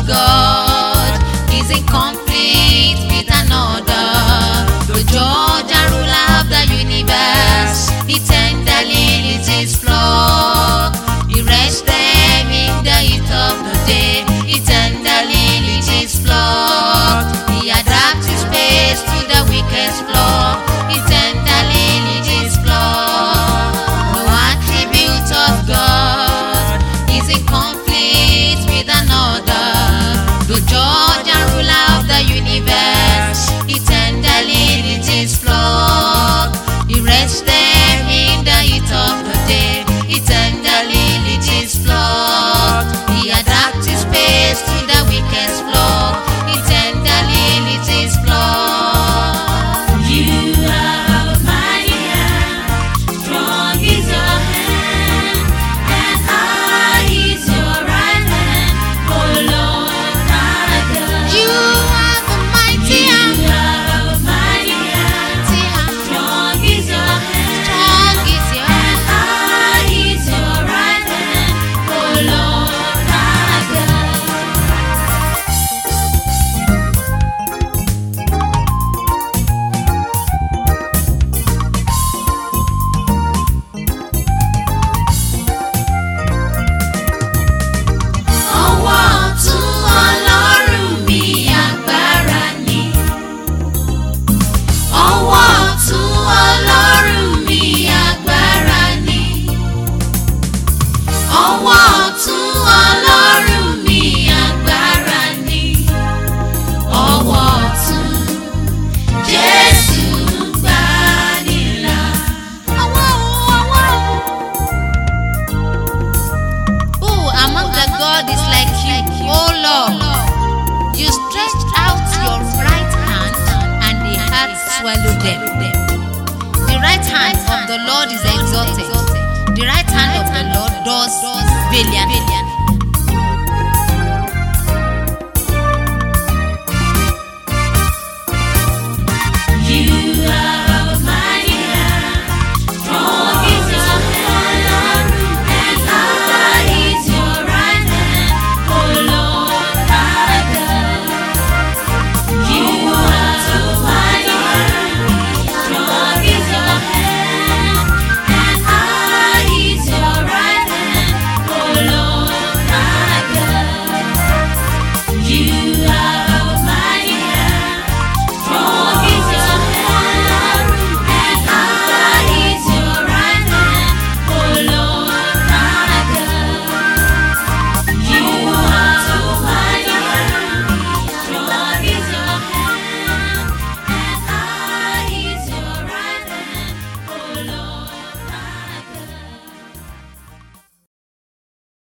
of God is incomplete with another. The judge and ruler of the universe, he tenderly leads his flock. He rests them in the heat of the day. He tenderly leads his flock. He adapts his pace to the wicked's flock. He tenderly leads his flock. No attribute of God is incomplete with another. The judge and ruler of the universe, he tenderly leads his flock. He rests them in the heat of the day. He tenderly leads his flock. He adapts his pace to the wicked's flock. He tenderly leads his flock. You have a mighty hand, strong is your hand, and high is your right hand, oh Lord my God. You have a mighty hand. You have a mighty hand, strong is your hand, Strong is your and hand. high is your right hand, oh Lord my God. Ọwọ́ ọ̀tún Ọlọ́run mi agbára ni. Ọwọ́ ọ̀tún Ọlọ́run mi agbára ni. Ọwọ́ ọ̀tún Ọlọ́run mi agbára ni. Ọwọ́ ọ̀tún Jésù gbanilà. Who among the God is like you, O Lord? You stretched out your right hand, and the earth swallowed them. The right hand of the Lord is exalted. The right hand of the Lord does valiantly.